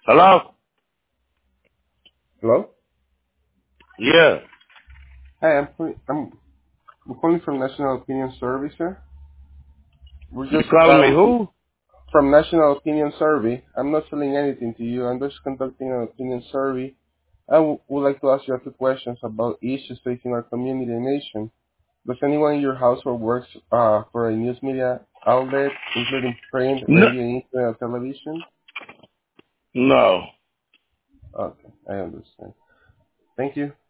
Hello? Hello? Yeah. Hi, I'm calling from National Opinion Survey, sir. We're You just calling me who? from National Opinion Survey. I'm not selling anything to you. I'm just conducting an opinion survey. Would like to ask you a few questions about issues facing our community and nation. Does anyone in your household works for a news media outlet, including print, No. radio, internet, or television? No. Okay, I understand. Thank you.